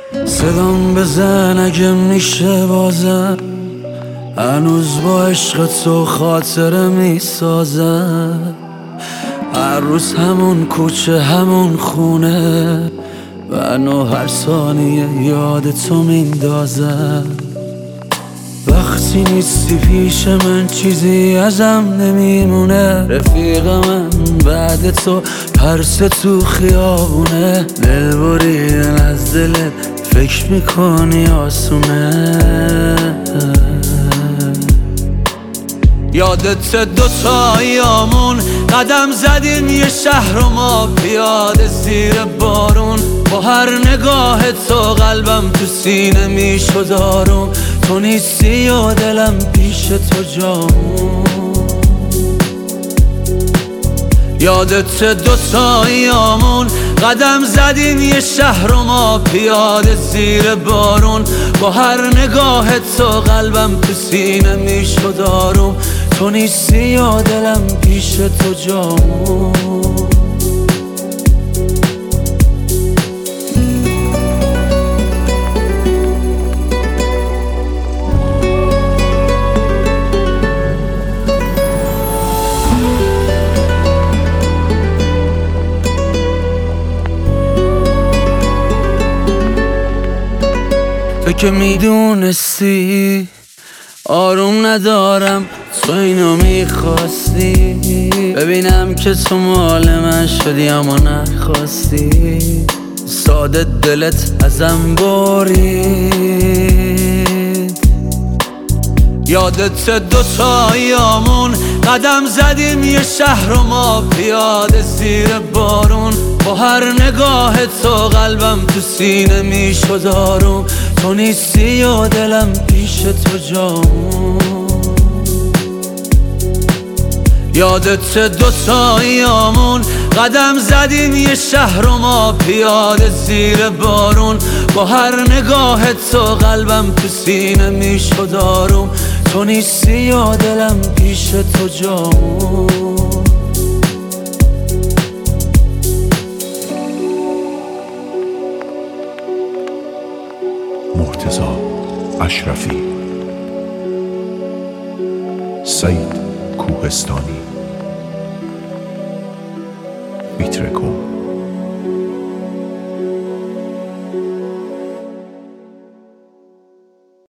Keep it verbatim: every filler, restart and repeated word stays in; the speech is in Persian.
صدام بزن اگه میشه بازم، هنوز با عشق تو خاطره میسازم. هر روز همون کوچه همون خونه، منو هر ثانیه یاد تو میندازم. وقتی نیستی پیش من چیزی ازم نمیمونه، رفیق من بعد تو ترس تو خیابونه. دل بریدن از دلت فکر میکنی آسونه؟ یادت دوتا ایامون قدم زدیم یه شهر و ما پیاده زیر بارون. با هر نگاه تو قلبم تو سینه میشد آروم. تو نیستی و دلم پیش تو جامون. یادت دوتا ایامون قدم زدیم یه شهر و ما پیاده زیر بارون. با هر نگاه تو قلبم تو سینه میشد آروم. تو نیستی و دلم پیش تو جامون. تو که میدونستی آروم ندارم، تو اینو میخواستی. ببینم که تو مال من شدی اما نخواستی. ساده دلت ازم برید. یادت دوتا ایامون قدم زدیم یه شهر و ما پیاده زیر بارون. با هر نگاه تو قلبم تو سینه میشد آروم. تو نیستی و دلم پیش تو جامون. یادت دوتا ایامون قدم زدیم یه شهر و ما پیاده زیر بارون. با هر نگاه تو قلبم تو سینه میشد آروم. تو نیستی و دلم پیش تو جامون. مرتضی اشرفی، سعید کوهستانی، بیترکو.